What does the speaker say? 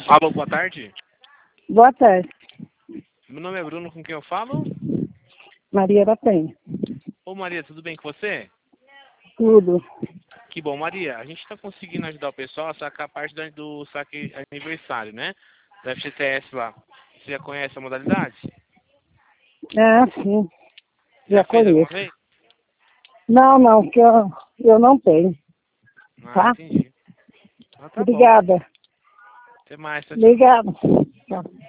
Alô, boa tarde. Boa tarde, Meu nome é Bruno, com quem eu falo? Maria da Penha. Ô Maria, tudo bem com você? Tudo. Que bom, Maria. A gente está conseguindo ajudar o pessoal a sacar a parte do saque aniversário, né? Da FGTS lá. Você já conhece a modalidade? Ah, sim, Já já fez alguma conheço. vez? Não, que eu não tenho, Ah, tá? entendi. Ah, tá bom. Obrigada. Até mais, tchau, tchau. Obrigada. Tchau.